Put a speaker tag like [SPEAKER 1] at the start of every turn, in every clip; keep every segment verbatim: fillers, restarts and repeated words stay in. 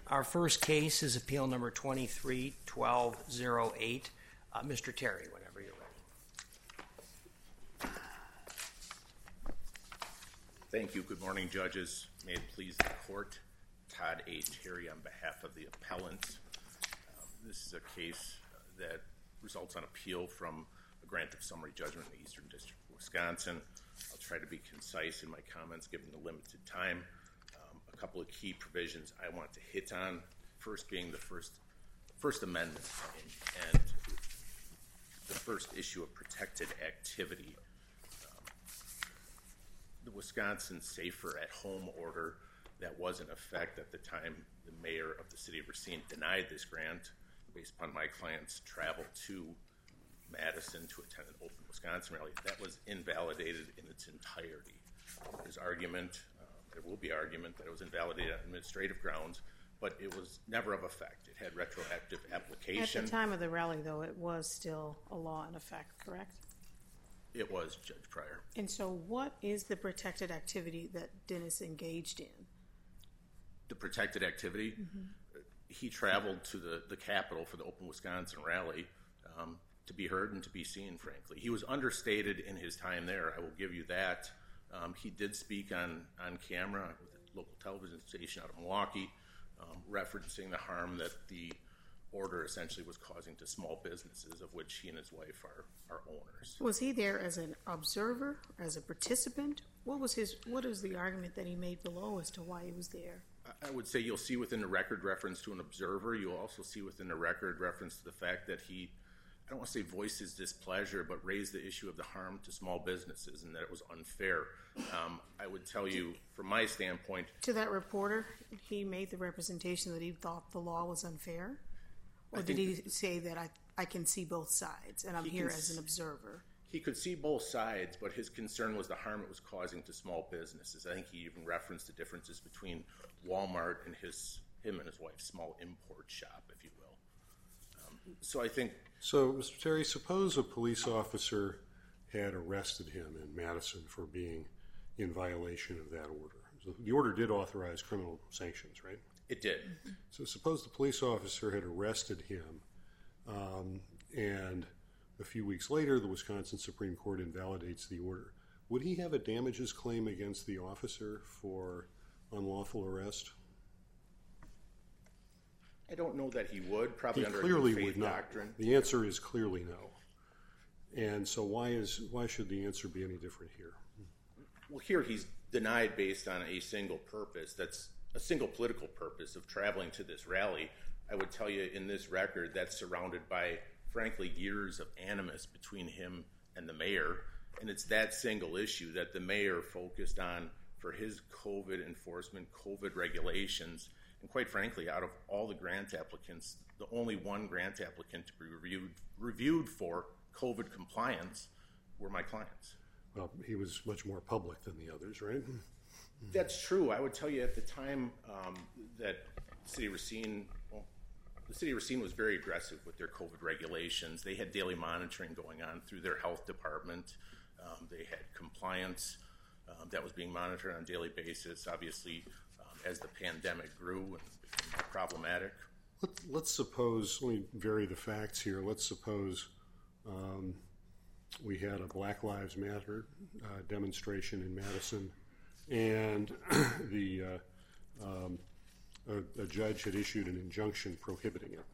[SPEAKER 1] Our first case is appeal number twenty-three twelve oh eight. Uh, Mister Terry, whenever you're ready.
[SPEAKER 2] Thank you. Good morning, judges. May it please the court. Todd A. Terry on behalf of the appellant. Uh, this is a case that results on appeal from a grant of summary judgment in the Eastern District of Wisconsin. I'll try to be concise in my comments given the limited time. Um, a couple of key provisions I want to hit on, first being the First, first Amendment and, and the first issue of protected activity. Um, the Wisconsin Safer at Home order that was in effect at the time the mayor of the city of Racine denied this grant based upon my client's travel to Madison to attend an Open Wisconsin rally, that was invalidated in its entirety. There's argument, uh, there will be argument that it was invalidated on administrative grounds, but it was never of effect. It had retroactive application.
[SPEAKER 3] At the time of the rally, though, it was still a law in effect, correct?
[SPEAKER 2] It was, Judge Pryor.
[SPEAKER 3] And so what is the protected activity that Dennis engaged in?
[SPEAKER 2] The protected activity? Mm-hmm. He traveled to the, the Capitol for the Open Wisconsin rally um, to be heard and to be seen, frankly. He was understated in his time there, I will give you that. Um, he did speak on, on camera with a local television station out of Milwaukee, um, referencing the harm that the order essentially was causing to small businesses, of which he and his wife are, are owners.
[SPEAKER 3] Was he there as an observer, as a participant? What was his? What is the argument that he made below as to why he was there?
[SPEAKER 2] I would say you'll see within the record reference to an observer. You'll also see within the record reference to the fact that he, I don't want to say voiced his displeasure, but raised the issue of the harm to small businesses and that it was unfair. Um, I would tell you, from my standpoint...
[SPEAKER 3] To that reporter, he made the representation that he thought the law was unfair? Or did he say that I, I can see both sides and I'm here as an observer?
[SPEAKER 2] He could see both sides, but his concern was the harm it was causing to small businesses. I think he even referenced the differences between Walmart and his him and his wife's small import shop, if you will. Um, so I think...
[SPEAKER 4] So, Mister Terry, suppose a police officer had arrested him in Madison for being in violation of that order. So the order did authorize criminal sanctions, right?
[SPEAKER 2] It did.
[SPEAKER 4] So suppose the police officer had arrested him um, and a few weeks later the Wisconsin Supreme Court invalidates the order. Would he have a damages claim against the officer for unlawful arrest?
[SPEAKER 2] I don't know that he would, probably
[SPEAKER 4] he
[SPEAKER 2] under
[SPEAKER 4] clearly
[SPEAKER 2] a good faith
[SPEAKER 4] would not.
[SPEAKER 2] doctrine.
[SPEAKER 4] The answer is clearly no. And so why is why should the answer be any different here?
[SPEAKER 2] Well, here he's denied based on a single purpose. That's a single political purpose of traveling to this rally. I would tell you in this record that's surrounded by, frankly, years of animus between him and the mayor. And it's that single issue that the mayor focused on for his COVID enforcement, COVID regulations. And quite frankly, out of all the grant applicants, the only one grant applicant to be reviewed, reviewed for COVID compliance were my clients.
[SPEAKER 4] Well, he was much more public than the others, right?
[SPEAKER 2] That's true. I would tell you at the time um, that the City of Racine, well, the City of Racine was very aggressive with their COVID regulations. They had daily monitoring going on through their health department. Um, they had compliance um, that was being monitored on a daily basis. Obviously, um, as the pandemic grew and became problematic.
[SPEAKER 4] Let, let's suppose, let me vary the facts here. Let's suppose um, we had a Black Lives Matter uh, demonstration in Madison, and the uh, um, a, a judge had issued an injunction prohibiting it.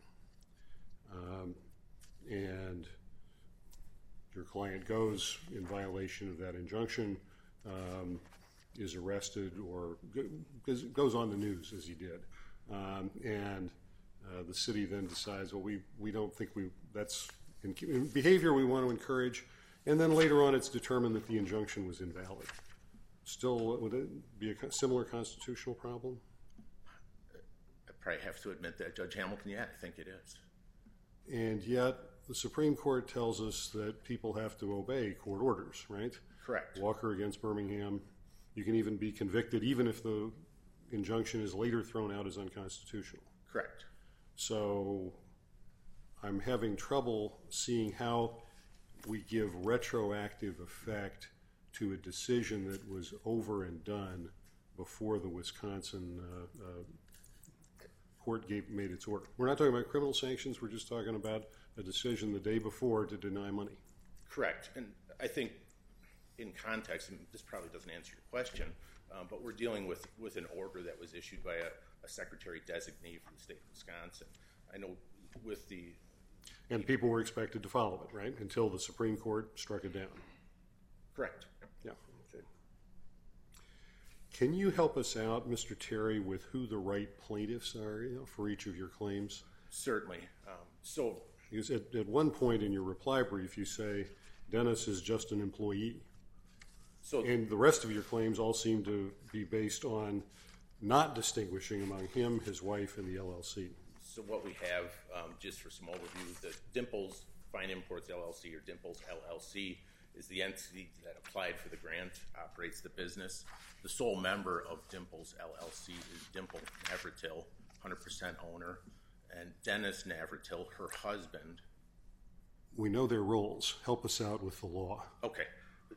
[SPEAKER 4] Um, and your client goes in violation of that injunction, um, is arrested, or go, goes on the news as he did. Um, and uh, the city then decides, well, we, we don't think we that's in, in behavior we want to encourage. And then later on it's determined that the injunction was invalid. Still, would it be a similar constitutional problem?
[SPEAKER 2] I probably have to admit that, Judge Hamilton, yeah, I think it is.
[SPEAKER 4] And yet the Supreme Court tells us that people have to obey court orders, right?
[SPEAKER 2] Correct.
[SPEAKER 4] Walker against Birmingham. You can even be convicted even if the injunction is later thrown out as unconstitutional.
[SPEAKER 2] Correct.
[SPEAKER 4] So I'm having trouble seeing how we give retroactive effect to a decision that was over and done before the Wisconsin uh, uh, court gave, made its order. We're not talking about criminal sanctions. We're just talking about a decision the day before to deny money.
[SPEAKER 2] Correct. And I think in context, and this probably doesn't answer your question, um, but we're dealing with, with an order that was issued by a, a secretary designee for the state of Wisconsin. I know with the...
[SPEAKER 4] And people were expected to follow it, right, until the Supreme Court struck it down.
[SPEAKER 2] Correct.
[SPEAKER 4] Yeah. Okay. Can you help us out, Mister Terry, with who the right plaintiffs are, you know, for each of your claims?
[SPEAKER 2] Certainly. Um, so...
[SPEAKER 4] Because at, at one point in your reply brief, you say Dennis is just an employee.
[SPEAKER 2] So,
[SPEAKER 4] and the rest of your claims all seem to be based on not distinguishing among him, his wife, and the L L C.
[SPEAKER 2] So what we have, um, just for some overview, the Dimples Fine Imports L L C, or Dimples L L C, is the entity that applied for the grant, operates the business. The sole member of Dimples L L C is Dimple Navratil, one hundred percent owner, and Dennis Navratil, her husband.
[SPEAKER 4] We know their roles. Help us out with the law.
[SPEAKER 2] Okay.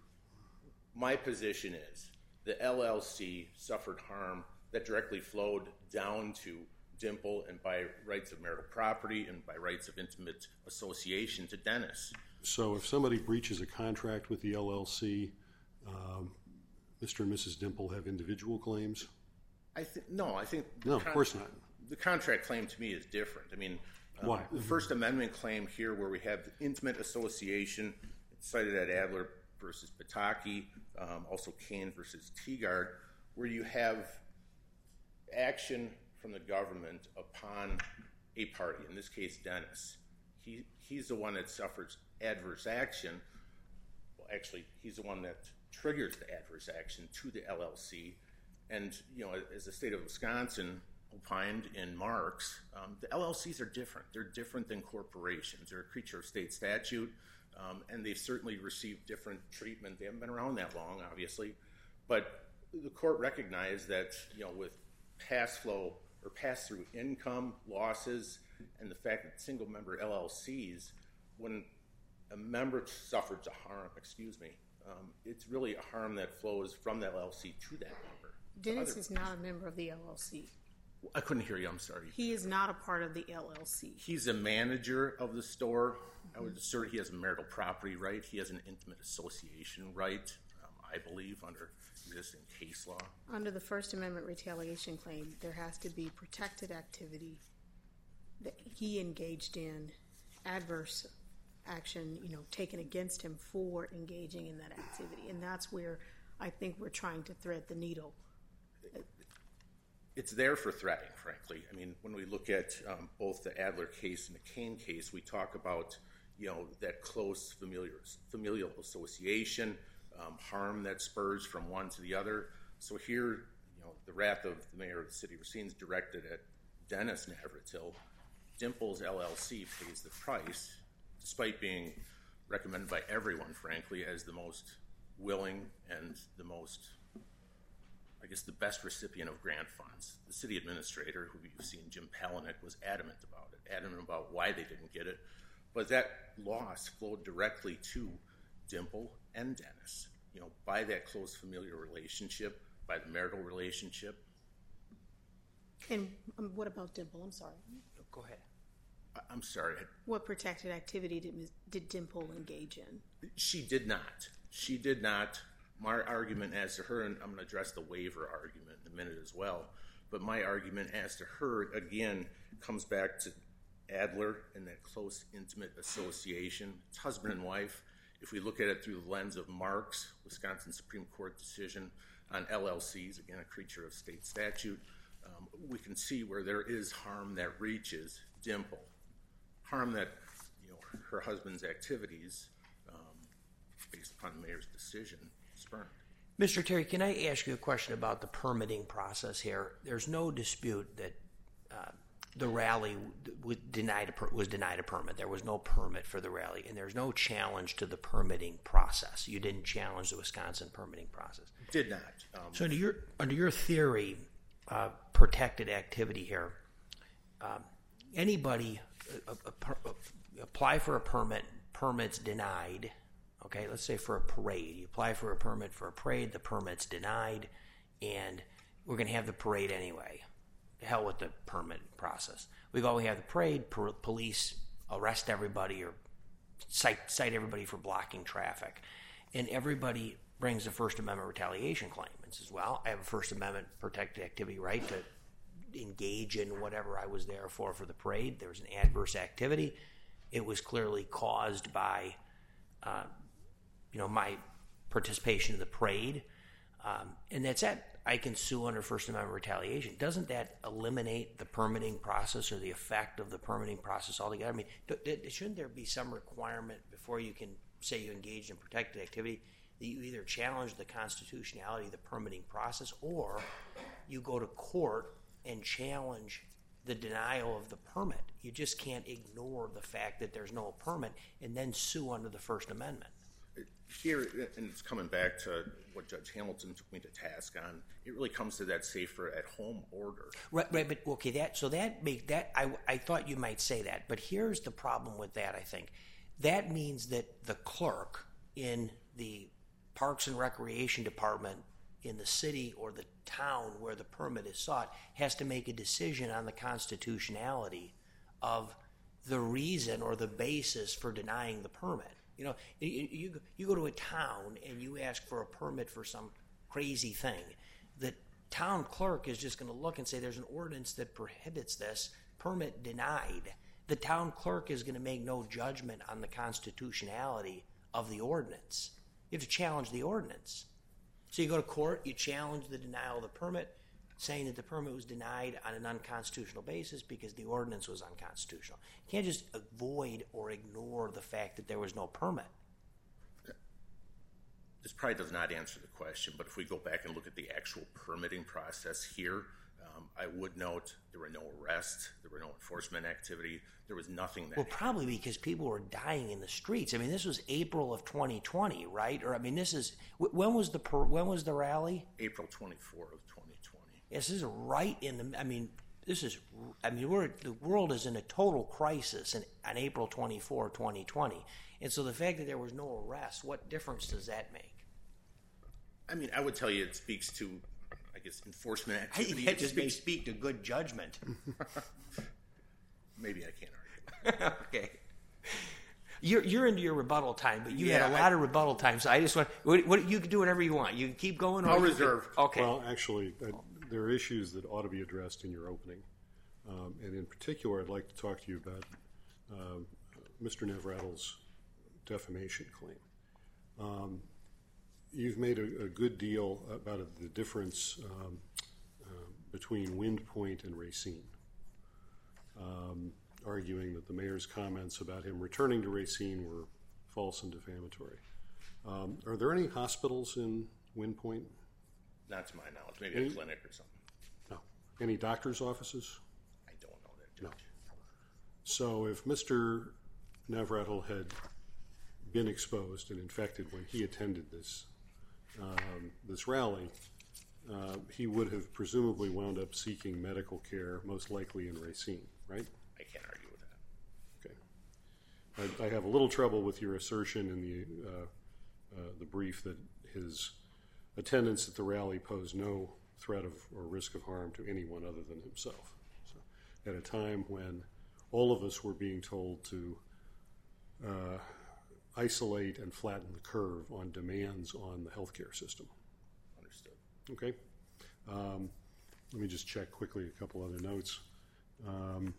[SPEAKER 2] My position is the L L C suffered harm that directly flowed down to Dimple and by rights of marital property and by rights of intimate association to Dennis.
[SPEAKER 4] So if somebody breaches a contract with the L L C, um, Mister and Missus Dimple have individual claims?
[SPEAKER 2] I think no. I think
[SPEAKER 4] no, of course not.
[SPEAKER 2] The contract claim to me is different. I mean, um,
[SPEAKER 4] why?
[SPEAKER 2] The First Amendment claim here, where we have the intimate association, it's cited at Adler versus Pataki, um, also Kane versus Teagard, where you have action from the government upon a party, in this case Dennis. He he's the one that suffers adverse action. Well, actually, he's the one that triggers the adverse action to the L L C. And, you know, as the state of Wisconsin opined in Marks, um, the L L Cs are different. They're different than corporations. They're a creature of state statute, um, and they've certainly received different treatment. They haven't been around that long, obviously. But the court recognized that, you know, with pass flow or pass-through income losses and the fact that single-member L L Cs, when a member suffers a harm, excuse me, um, it's really a harm that flows from that L L C to that member.
[SPEAKER 3] Dennis
[SPEAKER 2] Other,
[SPEAKER 3] is not a member of the L L C.
[SPEAKER 2] I couldn't hear you, I'm sorry.
[SPEAKER 3] He is not a part of the L L C.
[SPEAKER 2] He's a manager of the store. Mm-hmm. I would assert he has a marital property right. He has an intimate association right, um, I believe, under existing case law.
[SPEAKER 3] Under the First Amendment retaliation claim, there has to be protected activity that he engaged in, adverse action, you know, taken against him for engaging in that activity. And that's where I think we're trying to thread the needle.
[SPEAKER 2] It's there for threatening, frankly. I mean, when we look at um, both the Adler case and the Kane case, we talk about, you know, that close familiar, familial association, um, harm that spurs from one to the other. So here, you know, the wrath of the mayor of the city of Racine is directed at Dennis Navratil. Dimples L L C pays the price, despite being recommended by everyone, frankly, as the most willing and the most, I guess, the best recipient of grant funds. The city administrator, who you've seen, Jim Palahniuk, was adamant about it, adamant about why they didn't get it. But that loss flowed directly to Dimple and Dennis, you know, by that close familial relationship, by the marital relationship.
[SPEAKER 3] And um, what about Dimple? I'm sorry.
[SPEAKER 1] Go ahead.
[SPEAKER 2] I, I'm sorry.
[SPEAKER 3] What protected activity did, did Dimple engage in?
[SPEAKER 2] She did not. She did not. My argument as to her, and I'm going to address the waiver argument in a minute as well, but my argument as to her, again, comes back to Adler and that close, intimate association. It's husband and wife. If we look at it through the lens of Marks, Wisconsin Supreme Court decision on L L Cs, again, a creature of state statute, um, we can see where there is harm that reaches Dimple. Harm that, you know, her husband's activities, um, based upon the mayor's decision, spurned.
[SPEAKER 1] Mister Terry, can I ask you a question about the permitting process here? There's no dispute that uh, the rally was denied, a per- was denied a permit. There was no permit for the rally, and there's no challenge to the permitting process. You didn't challenge the Wisconsin permitting process.
[SPEAKER 2] Did not. Um,
[SPEAKER 1] so under your under your theory, uh, protected activity here, um, anybody uh, uh, uh, apply for a permit, permit's denied. Okay, let's say for a parade. You apply for a permit for a parade, the permit's denied, and we're going to have the parade anyway. the hell with the permit process. We go, we have the parade, per- police arrest everybody or cite, cite everybody for blocking traffic. And everybody brings a First Amendment retaliation claim and says, well, I have a First Amendment protected activity right to engage in whatever I was there for for the parade. There was an adverse activity. It was clearly caused by, uh, you know, my participation in the parade. Um, and that's it. I can sue under First Amendment retaliation. Doesn't that eliminate the permitting process or the effect of the permitting process altogether? I mean, d- d- shouldn't there be some requirement before you can say you engaged in protected activity that you either challenge the constitutionality of the permitting process or you go to court and challenge the denial of the permit? You just can't ignore the fact that there's no permit and then sue under the First Amendment.
[SPEAKER 2] Here, and it's coming back to what Judge Hamilton took me to task on, it really comes to that safer at home order.
[SPEAKER 1] Right, right, but okay, that so that make that I I thought you might say that, but here's the problem with that. I think that means that the clerk in the Parks and Recreation Department in the city or the town where the permit is sought has to make a decision on the constitutionality of the reason or the basis for denying the permit. You know, you, you you go to a town and you ask for a permit for some crazy thing. The town clerk is just going to look and say there's an ordinance that prohibits this, permit denied. The town clerk is going to make no judgment on the constitutionality of the ordinance. You have to challenge the ordinance. So you go to court, you challenge the denial of the permit, saying that the permit was denied on an unconstitutional basis because the ordinance was unconstitutional. You can't just avoid or ignore the fact that there was no permit.
[SPEAKER 2] This probably does not answer the question, but if we go back and look at the actual permitting process here, um, I would note there were no arrests, there were no enforcement activity, there was nothing that...
[SPEAKER 1] Well, probably because people were dying in the streets. I mean, this was April of twenty twenty, right? Or I mean, this is... When was the per, when was the rally?
[SPEAKER 2] April twenty-fourth of twenty twenty.
[SPEAKER 1] Yes, this is right in the... I mean, this is... I mean, we're the world is in a total crisis in, on April twenty-fourth, twenty twenty. And so the fact that there was no arrest, what difference does that make?
[SPEAKER 2] I mean, I would tell you it speaks to, I guess, enforcement activity.
[SPEAKER 1] It just may speak to good judgment.
[SPEAKER 2] Maybe I can't argue.
[SPEAKER 1] Okay. You're you're into your rebuttal time, but you
[SPEAKER 2] Yeah,
[SPEAKER 1] had a lot
[SPEAKER 2] I-
[SPEAKER 1] of rebuttal time, so I just want what, what you can do whatever you want. You can keep going. Or
[SPEAKER 2] I'll
[SPEAKER 1] you can-
[SPEAKER 2] reserve.
[SPEAKER 1] Okay.
[SPEAKER 4] Well, actually, uh, there are issues that ought to be addressed in your opening. Um, and in particular, I'd like to talk to you about uh, Mister Nevrattle's defamation claim. Um, you've made a, a good deal about the difference um, uh, between Wind Point and Racine, um, arguing that the mayor's comments about him returning to Racine were false and defamatory. Um, are there any hospitals in Wind Point?
[SPEAKER 2] Not to my knowledge. Maybe
[SPEAKER 4] Any-
[SPEAKER 2] a clinic or something.
[SPEAKER 4] No. Any doctor's offices?
[SPEAKER 2] I don't know that,
[SPEAKER 4] No.
[SPEAKER 2] Judge.
[SPEAKER 4] So if Mister Nevrattle had been exposed and infected when he attended this um, this rally, uh, he would have presumably wound up seeking medical care, most likely in Racine, right?
[SPEAKER 2] I can't argue with that.
[SPEAKER 4] Okay. I, I have a little trouble with your assertion in the uh, uh, the brief that his attendance at the rally posed no threat of or risk of harm to anyone other than himself. So, at a time when all of us were being told to uh, isolate and flatten the curve on demands on the healthcare system.
[SPEAKER 2] Understood.
[SPEAKER 4] Okay. Um, let me just check quickly a couple other notes. Um,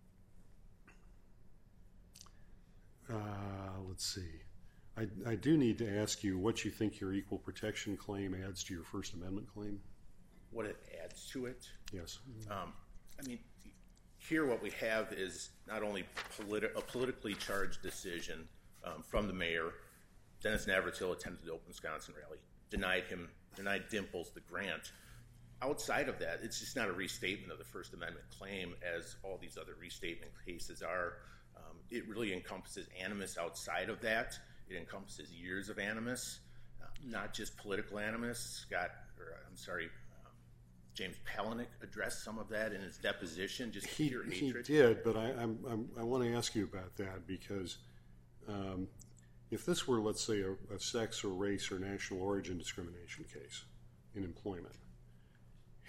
[SPEAKER 4] uh, let's see. I, I do need to ask you what you think your equal protection claim adds to your First Amendment claim.
[SPEAKER 2] What it adds to it,
[SPEAKER 4] Yes.
[SPEAKER 2] um, I mean, here what we have is not only politi- a politically charged decision um, from the mayor. Dennis Navratil attended the Open Wisconsin rally, denied him, denied Dimples the grant. Outside of that, it's just not a restatement of the First Amendment claim as all these other restatement cases are. Um, it really encompasses animus outside of that. It encompasses years of animus, uh, not just political animus. Scott, or I'm sorry, um, James Palahniuk addressed some of that in his deposition, just
[SPEAKER 4] He,
[SPEAKER 2] pure
[SPEAKER 4] he
[SPEAKER 2] hatred.
[SPEAKER 4] did, but I, I'm, I'm, I want to ask you about that because um, if this were, let's say, a, a sex or race or national origin discrimination case in employment,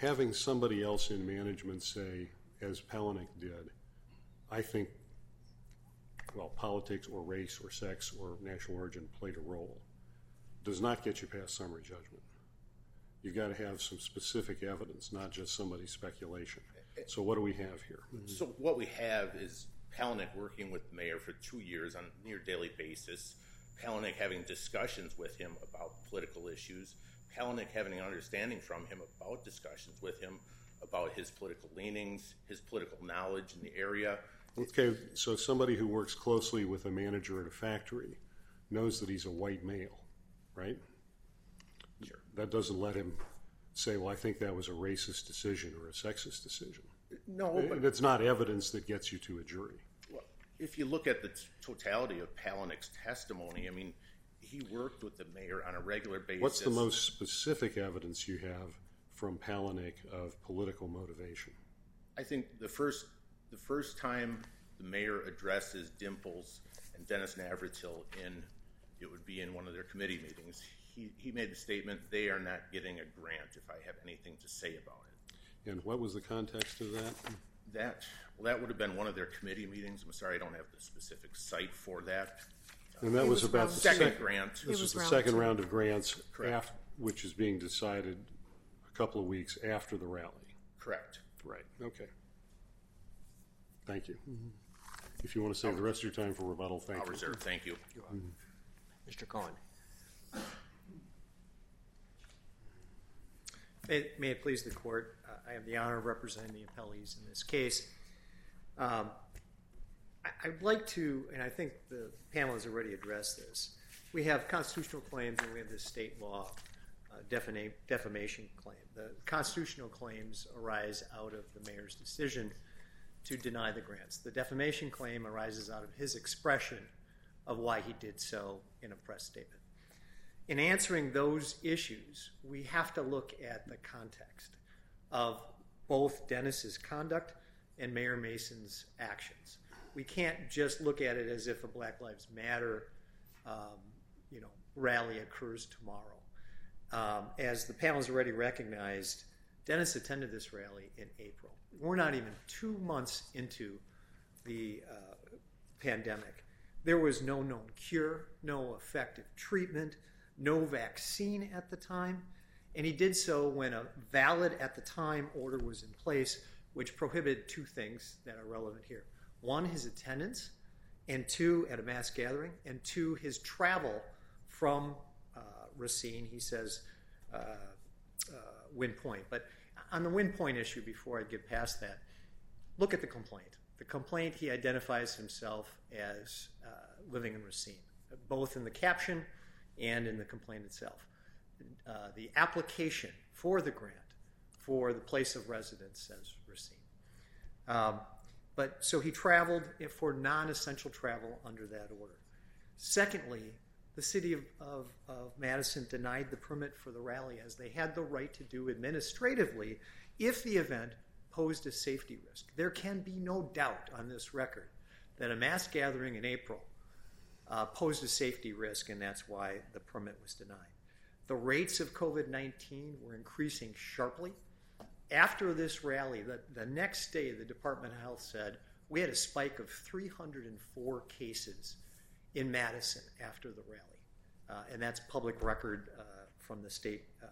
[SPEAKER 4] having somebody else in management say, as Palahniuk did, I think, well, politics or race or sex or national origin played a role, does not get you past summary judgment. You've got to have some specific evidence, not just somebody's speculation. So what do we have here?
[SPEAKER 2] So what we have is Palahniuk working with the mayor for two years on a near daily basis, Palahniuk having discussions with him about political issues, Palahniuk having an understanding from him about discussions with him about his political leanings, his political knowledge in the area.
[SPEAKER 4] Okay, so somebody who works closely with a manager at a factory knows that he's a white male, right?
[SPEAKER 2] Sure.
[SPEAKER 4] That doesn't let him say, well, I think that was a racist decision or a sexist decision.
[SPEAKER 2] No, but
[SPEAKER 4] it's not evidence that gets you to a jury.
[SPEAKER 2] Well, if you look at the totality of Palahniuk's testimony, I mean, he worked with the mayor on a regular basis.
[SPEAKER 4] What's the most specific evidence you have from Palahniuk of political motivation?
[SPEAKER 2] I think the first the first time the mayor addresses Dimples and Dennis Navratil in, it would be in one of their committee meetings, he, he made the statement, they are not getting a grant if I have anything to say about it.
[SPEAKER 4] And what was the context of that?
[SPEAKER 2] That, well, that would have been one of their committee meetings. I'm sorry, I don't have the specific site for that.
[SPEAKER 4] And that was,
[SPEAKER 3] was
[SPEAKER 4] about
[SPEAKER 3] round
[SPEAKER 4] the
[SPEAKER 2] Second
[SPEAKER 4] sec-
[SPEAKER 2] grant.
[SPEAKER 4] This
[SPEAKER 3] It
[SPEAKER 4] was
[SPEAKER 3] was
[SPEAKER 4] the
[SPEAKER 3] round
[SPEAKER 4] second
[SPEAKER 3] two.
[SPEAKER 4] round of grants,
[SPEAKER 2] Correct.
[SPEAKER 4] af- which is being decided a couple of weeks after the rally.
[SPEAKER 2] Correct.
[SPEAKER 4] Right. Okay. Thank you. If you want to save the rest of your time for rebuttal, thank
[SPEAKER 2] I'll
[SPEAKER 4] you.
[SPEAKER 2] reserve. Thank you.
[SPEAKER 1] Mister Cohen.
[SPEAKER 5] May, may it please the court, uh, I have the honor of representing the appellees in this case. Um, I, I'd like to, and I think the panel has already addressed this, we have constitutional claims and we have this state law uh, defama- defamation claim. The constitutional claims arise out of the mayor's decision to deny the grants. The defamation claim arises out of his expression of why he did so in a press statement. In answering those issues, we have to look at the context of both Dennis's conduct and Mayor Mason's actions. We can't just look at it as if a Black Lives Matter um, you know, rally occurs tomorrow. Um, as the panel has already recognized, Dennis attended this rally in April. We're not even two months into the uh, pandemic. There was no known cure, no effective treatment, no vaccine at the time, and he did so when a valid, at the time, order was in place, which prohibited two things that are relevant here. One, his attendance, and two, at a mass gathering, and two, his travel from uh, Racine, he says, uh, uh, Wind Point. But on the Wind Point issue, before I get past that, look at the complaint. The complaint, he identifies himself as uh, living in Racine, both in the caption and in the complaint itself. Uh, the application for the grant for the place of residence says Racine. Um, but so he traveled for non-essential travel under that order. Secondly, the city of, of, of Madison denied the permit for the rally as they had the right to do administratively if the event posed a safety risk. There can be no doubt on this record that a mass gathering in April uh, posed a safety risk, and that's why the permit was denied. The rates of COVID nineteen were increasing sharply. After this rally, the, the next day, the Department of Health said we had a spike of three hundred four cases in Madison after the rally. Uh, and that's public record uh, from the state uh,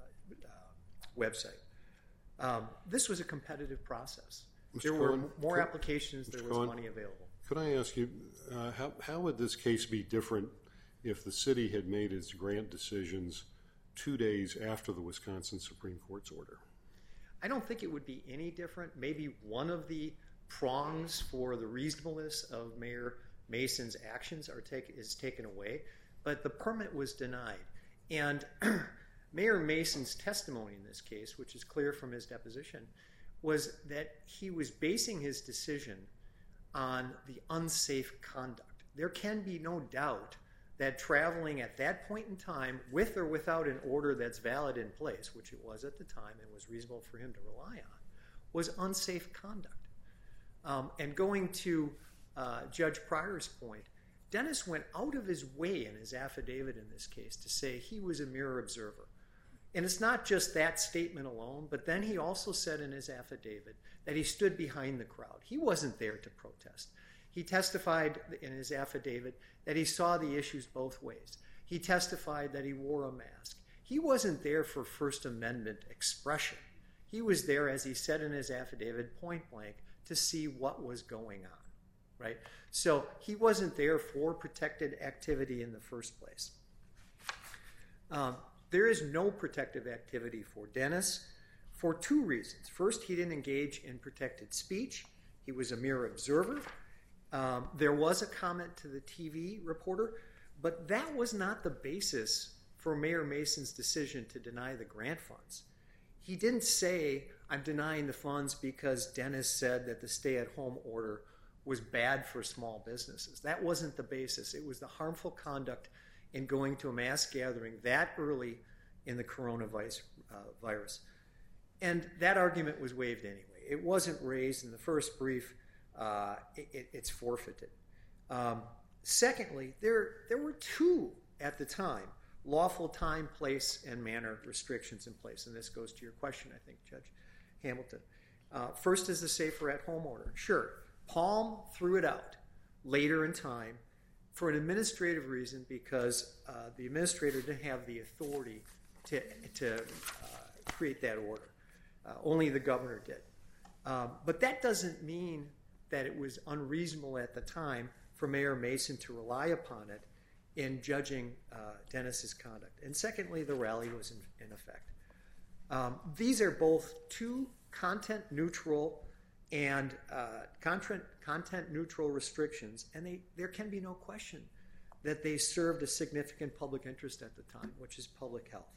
[SPEAKER 5] uh, website. Um, this was a competitive process.
[SPEAKER 4] Mister
[SPEAKER 5] There were
[SPEAKER 4] Cohen,
[SPEAKER 5] more
[SPEAKER 4] could-
[SPEAKER 5] applications, there
[SPEAKER 4] Mister
[SPEAKER 5] was
[SPEAKER 4] Cohen,
[SPEAKER 5] money available.
[SPEAKER 4] Could I ask you, uh, how, how would this case be different if the city had made its grant decisions two days after the Wisconsin Supreme Court's order?
[SPEAKER 5] I don't think it would be any different. Maybe one of the prongs for the reasonableness of Mayor Mason's actions are take, is taken away, but the permit was denied. And Mayor Mason's testimony in this case, which is clear from his deposition, was that he was basing his decision on the unsafe conduct. There can be no doubt that traveling at that point in time, with or without an order that's valid in place, which it was at the time and was reasonable for him to rely on, was unsafe conduct. Um, and going to uh, Judge Pryor's point, Dennis went out of his way in his affidavit in this case to say he was a mere observer. And it's not just that statement alone, but then he also said in his affidavit that he stood behind the crowd. He wasn't there to protest. He testified in his affidavit that he saw the issues both ways. He testified that he wore a mask. He wasn't there for First Amendment expression. He was there, as he said in his affidavit, point blank, to see what was going on, right? So he wasn't there for protected activity in the first place. Um, there is no protective activity for Dennis for two reasons. First, he didn't engage in protected speech. He was a mere observer. Um, there was a comment to the T V reporter, but that was not the basis for Mayor Mason's decision to deny the grant funds. He didn't say, I'm denying the funds because Dennis said that the stay-at-home order was bad for small businesses. That wasn't the basis. It was the harmful conduct in going to a mass gathering that early in the coronavirus. Uh, virus. And that argument was waived anyway. It wasn't raised in the first brief. Uh, it, it, it's forfeited. Um, secondly, there, there were two, at the time, lawful time, place, and manner restrictions in place. And this goes to your question, I think, Judge Hamilton. Uh, first is the safer at home order. Sure, Palm threw it out later in time for an administrative reason because uh, the administrator didn't have the authority to, to uh, create that order. Uh, only the governor did. Um, but that doesn't mean that it was unreasonable at the time for Mayor Mason to rely upon it in judging uh, Dennis's conduct. And secondly, the rally was in, in effect. Um, these are both two content-neutral and uh, content, content-neutral restrictions, and they, there can be no question that they served a significant public interest at the time, which is public health.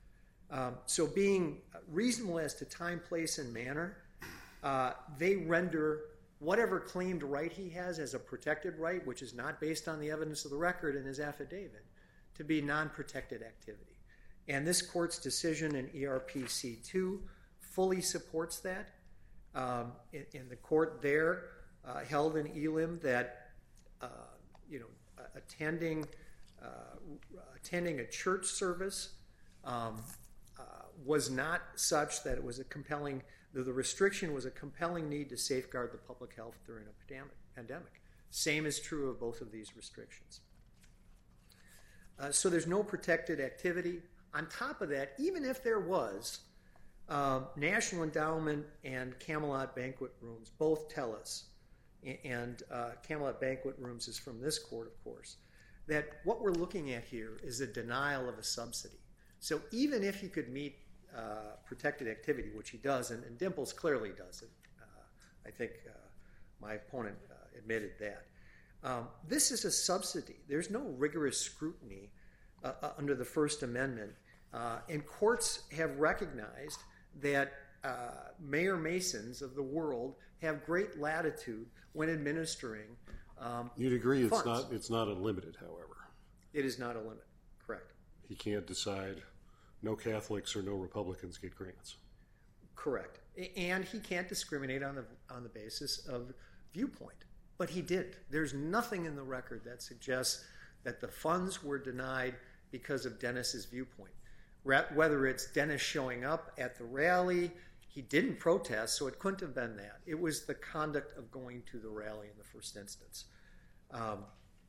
[SPEAKER 5] Um, so being reasonable as to time, place, and manner, uh, they render whatever claimed right he has as a protected right, which is not based on the evidence of the record in his affidavit, to be non-protected activity. And this court's decision in E R P C two fully supports that. Um, in, in the court there uh, held in Elim that uh, you know uh, attending uh, attending a church service um, uh, was not such that it was a compelling. The, the restriction was a compelling need to safeguard the public health during a pandemic. pandemic. Same is true of both of these restrictions. Uh, so there's no protected activity. On top of that, even if there was, uh, National Endowment and Camelot Banquet Rooms both tell us, and uh, Camelot Banquet Rooms is from this court, of course, that what we're looking at here is a denial of a subsidy. So even if you could meet uh, protected activity, which he does, and, and Dimples clearly does it, uh, I think uh, my opponent uh, admitted that. Um, this is a subsidy. There's no rigorous scrutiny uh, uh, under the First Amendment, uh, and courts have recognized that uh, Mayor Masons of the world have great latitude when administering um,
[SPEAKER 4] You'd agree it's
[SPEAKER 5] funds.
[SPEAKER 4] not it's not unlimited, however.
[SPEAKER 5] It is not a limit, correct.
[SPEAKER 4] He can't decide no Catholics or no Republicans get grants.
[SPEAKER 5] Correct. And he can't discriminate on the on the basis of viewpoint. But he did. There's nothing in the record that suggests that the funds were denied because of Dennis's viewpoint. Whether it's Dennis showing up at the rally, he didn't protest, so it couldn't have been that. It was the conduct of going to the rally in the first instance. Um,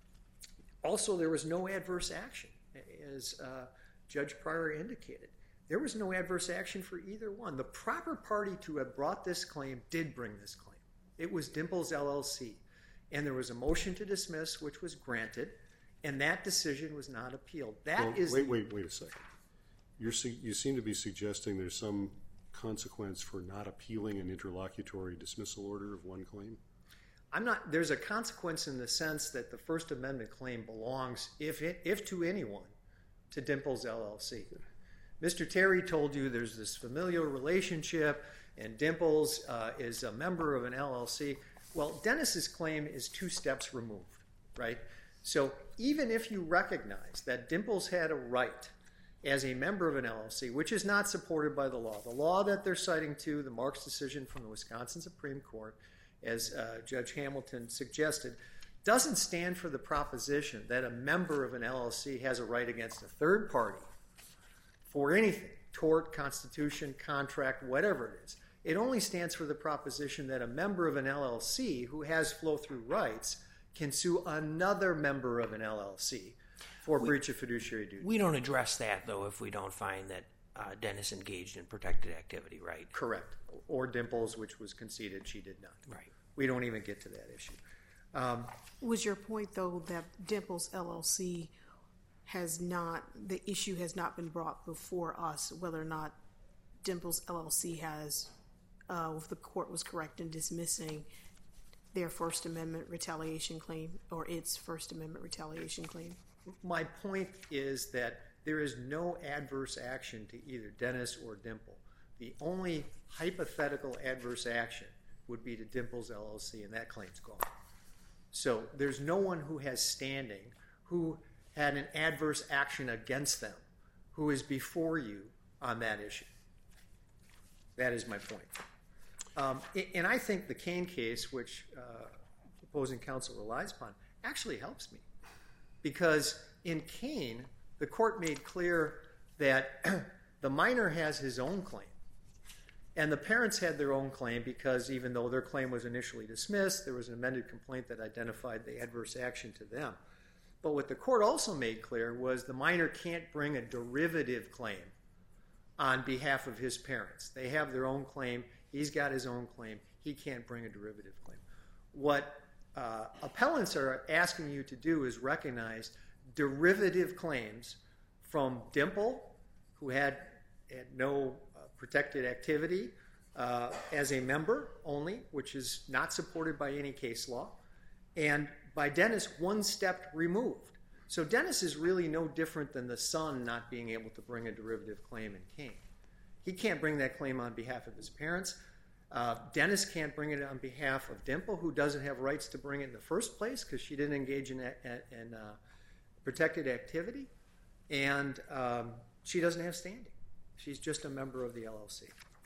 [SPEAKER 5] also, there was no adverse action, as uh, Judge Pryor indicated. There was no adverse action for either one. The proper party to have brought this claim did bring this claim. It was Dimples L L C. And there was a motion to dismiss, which was granted, and that decision was not appealed. That
[SPEAKER 4] well,
[SPEAKER 5] is
[SPEAKER 4] wait, wait, wait a second. You're, you seem to be suggesting there's some consequence for not appealing an interlocutory dismissal order of one claim?
[SPEAKER 5] I'm not. There's a consequence in the sense that the First Amendment claim belongs, if it, if to anyone, to Dimples L L C. Mister Terry told you there's this familial relationship, and Dimples uh, is a member of an L L C. Well, Dennis's claim is two steps removed, right? So even if you recognize that Dimples had a right as a member of an L L C, which is not supported by the law, the law that they're citing to, the Marks decision from the Wisconsin Supreme Court, as uh, Judge Hamilton suggested, doesn't stand for the proposition that a member of an L L C has a right against a third party for anything, tort, constitution, contract, whatever it is. It only stands for the proposition that a member of an L L C who has flow-through rights can sue another member of an L L C for we, breach of fiduciary duty.
[SPEAKER 1] We don't address that, though, if we don't find that uh, Dennis engaged in protected activity, right?
[SPEAKER 5] Correct. Or Dimples, which was conceded she did not.
[SPEAKER 1] Right.
[SPEAKER 5] We don't even get to that issue. Um,
[SPEAKER 3] Was your point, though, that Dimples L L C has not, the issue has not been brought before us, whether or not Dimples L L C has, uh, if the court was correct in dismissing their First Amendment retaliation claim or its First Amendment retaliation claim?
[SPEAKER 5] My point is that there is no adverse action to either Dennis or Dimple. The only hypothetical adverse action would be to Dimples L L C, and that claim's gone. So there's no one who has standing who had an adverse action against them who is before you on that issue. That is my point. Um, and I think the Kane case, which uh, opposing counsel relies upon, actually helps me. Because in Kane, the court made clear that the minor has his own claim. And the parents had their own claim because even though their claim was initially dismissed, there was an amended complaint that identified the adverse action to them. But what the court also made clear was the minor can't bring a derivative claim on behalf of his parents. They have their own claim. He's got his own claim. He can't bring a derivative claim. What uh, appellants are asking you to do is recognize derivative claims from Dimple, who had, had no uh, protected activity uh, as a member only, which is not supported by any case law, and by Dennis, one step removed. So Dennis is really no different than the son not being able to bring a derivative claim in Kane. He can't bring that claim on behalf of his parents. Uh, Dennis can't bring it on behalf of Dimple, who doesn't have rights to bring it in the first place because she didn't engage in, in uh, protected activity. And um, she doesn't have standing. She's just a member of the L L C.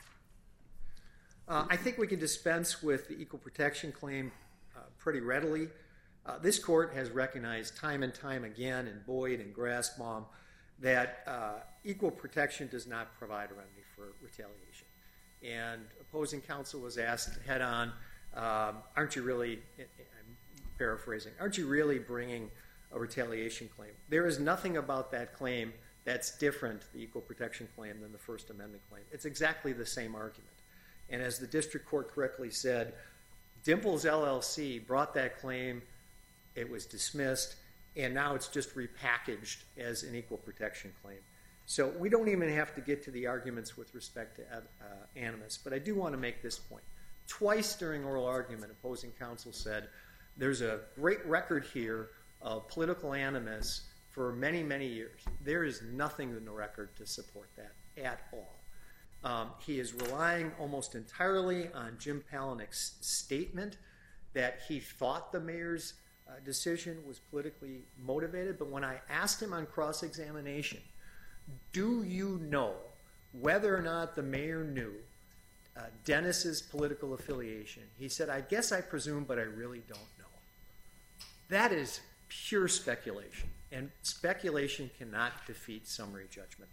[SPEAKER 5] Uh, I think we can dispense with the equal protection claim uh, pretty readily. Uh, this court has recognized time and time again in Boyd and Grassbaum that uh, equal protection does not provide a remedy for retaliation. And opposing counsel was asked head on, um, aren't you really, I'm paraphrasing, aren't you really bringing a retaliation claim? There is nothing about that claim that's different, the equal protection claim, than the First Amendment claim. It's exactly the same argument. And as the district court correctly said, Dimples L L C brought that claim, it was dismissed, and now it's just repackaged as an equal protection claim. So we don't even have to get to the arguments with respect to uh, animus, but I do want to make this point. Twice during oral argument, opposing counsel said, there's a great record here of political animus for many, many years. There is nothing in the record to support that at all. Um, he is relying almost entirely on Jim Palahniuk's statement that he thought the mayor's uh, decision was politically motivated, but when I asked him on cross-examination, do you know whether or not the mayor knew uh, Dennis's political affiliation? He said, I guess I presume, but I really don't know. That is pure speculation, and speculation cannot defeat summary judgment.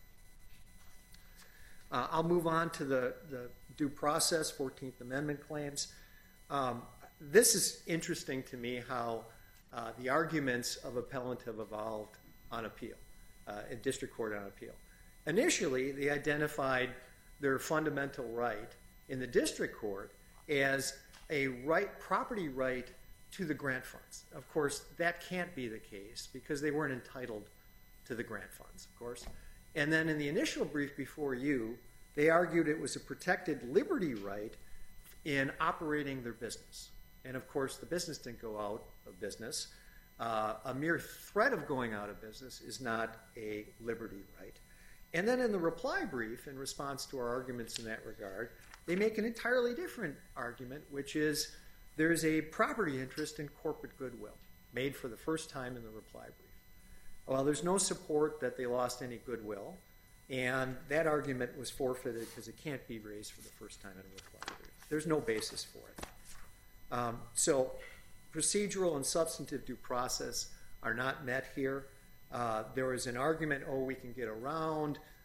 [SPEAKER 5] Uh, I'll move on to the, the due process, fourteenth Amendment claims. Um, this is interesting to me how uh, the arguments of appellant have evolved on appeal. Uh, in district court on appeal. Initially, they identified their fundamental right in the district court as a right, property right to the grant funds. Of course, that can't be the case because they weren't entitled to the grant funds, of course. And then in the initial brief before you, they argued it was a protected liberty right in operating their business. And of course, the business didn't go out of business. Uh, a mere threat of going out of business is not a liberty right. And then in the reply brief, in response to our arguments in that regard, they make an entirely different argument, which is there's a property interest in corporate goodwill, made for the first time in the reply brief. Well, there's no support that they lost any goodwill, and that argument was forfeited because it can't be raised for the first time in a reply brief. There's no basis for it. Um, so procedural and substantive due process are not met here. Uh, there is an argument, oh, we can get around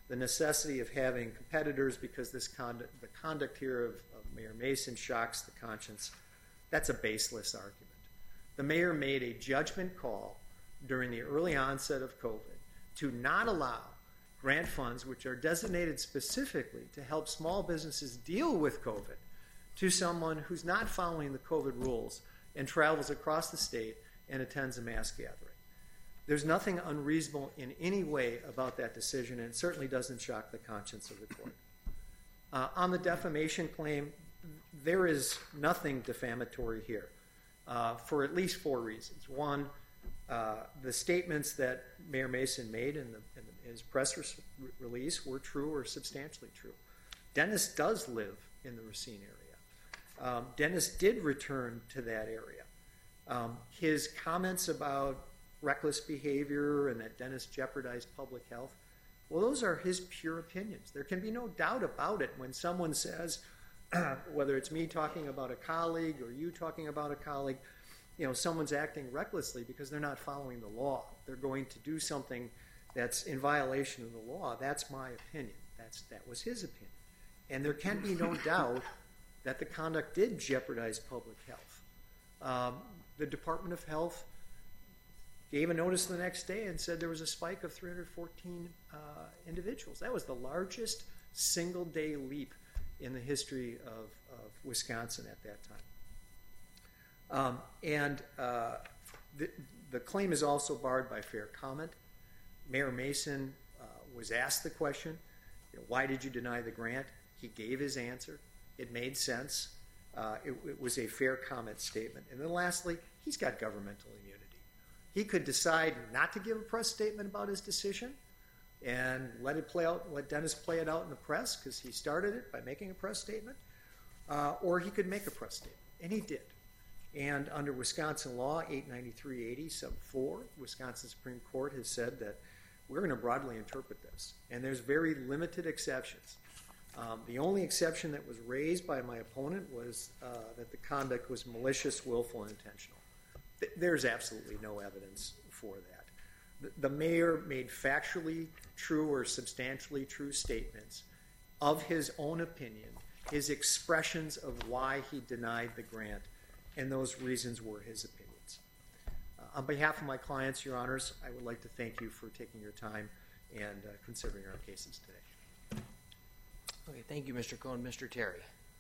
[SPEAKER 5] the necessity of having competitors because this conduct, the conduct here of, of Mayor Mason shocks the conscience, that's a baseless argument. The mayor made a judgment call during the early onset of COVID to not allow grant funds, which are designated specifically to help small businesses deal with COVID, to someone who's not following the COVID rules and travels across the state and attends a mass gathering. There's nothing unreasonable in any way about that decision, and it certainly doesn't shock the conscience of the court. Uh, on the defamation claim, there is nothing defamatory here uh, for at least four reasons. One, uh, the statements that Mayor Mason made in, the, in, the, in his press re- release were true or substantially true. Dennis does live in the Racine area. Um, Dennis did return to that area. Um, his comments about reckless behavior and that Dennis jeopardized public health, well, those are his pure opinions. There can be no doubt about it when someone says, whether it's me talking about a colleague or you talking about a colleague, you know, someone's acting recklessly because they're not following the law. They're going to do something that's in violation of the law. That's my opinion. That's, that was his opinion. And there can be no doubt that the conduct did jeopardize public health. Um, the Department of Health gave a notice the next day and said there was a spike of three hundred fourteen uh, individuals. That was the largest single-day leap in the history of, of Wisconsin at that time. Um, and uh, the, the claim is also barred by fair comment. Mayor Mason uh, was asked the question, you know, why did you deny the grant? He gave his answer. It made sense. Uh, it, it was a fair comment statement. And then lastly, he's got governmental immunity. He could decide not to give a press statement about his decision and let it play out, let Dennis play it out in the press because he started it by making a press statement, uh, or he could make a press statement, and he did. And under Wisconsin law eight ninety-three eighty sub four, Wisconsin Supreme Court has said that we're going to broadly interpret this, and there's very limited exceptions. Um, the only exception that was raised by my opponent was uh, that the conduct was malicious, willful, and intentional. Th- there's absolutely no evidence for that. The, the mayor made factually true or substantially true statements of his own opinion, his expressions of why he denied the grant, and those reasons were his opinions. Uh, on behalf of my clients, Your Honors, I would like to thank you for taking your time and uh, considering our cases today.
[SPEAKER 1] Okay, thank you, Mister Cohn. Mister Terry.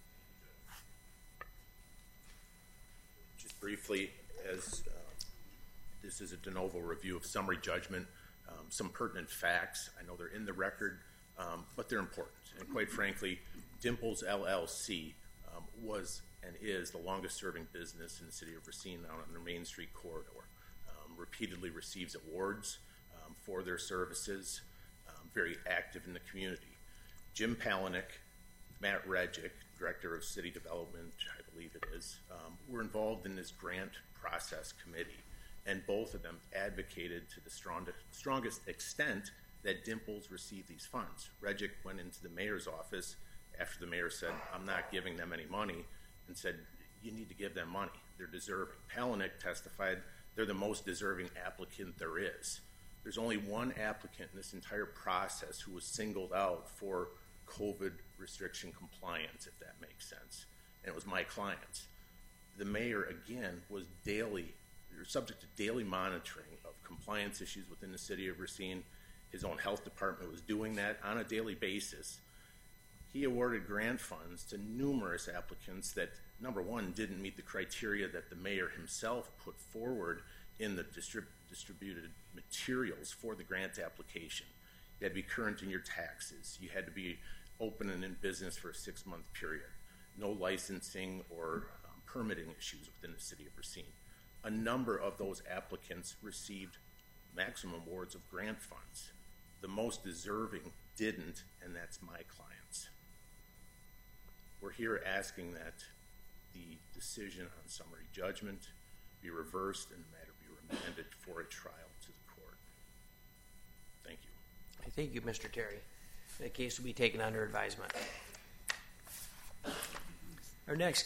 [SPEAKER 2] Just briefly, as uh, this is a de novo review of summary judgment, um, some pertinent facts. I know they're in the record, um, but they're important. And quite frankly, Dimples L L C um, was and is the longest-serving business in the city of Racine on the Main Street corridor. Um, repeatedly receives awards um, for their services, um, very active in the community. Jim Palahniuk, Matt Regic, Director of City Development, I believe it is, um, were involved in this grant process committee, and both of them advocated to the strongest, strongest extent that Dimples receive these funds. Regic went into the mayor's office after the mayor said, I'm not giving them any money, and said, you need to give them money. They're deserving. Palahniuk testified they're the most deserving applicant there is. There's only one applicant in this entire process who was singled out for COVID restriction compliance, if that makes sense, and it was my clients. The mayor, again, was daily, subject to daily monitoring of compliance issues within the city of Racine. His own health department was doing that on a daily basis. He awarded grant funds to numerous applicants that, number one, didn't meet the criteria that the mayor himself put forward in the distrib- distributed materials for the grant application. You had to be current in your taxes. You had to be open and in business for a six-month period. No licensing or um, permitting issues within the city of Racine. A number of those applicants received maximum awards of grant funds. The most deserving didn't, and that's my clients. We're here asking that the decision on summary judgment be reversed and the matter be remanded for a trial to the court. Thank you.
[SPEAKER 1] Thank you, Mister Terry. The case will be taken under advisement. Our next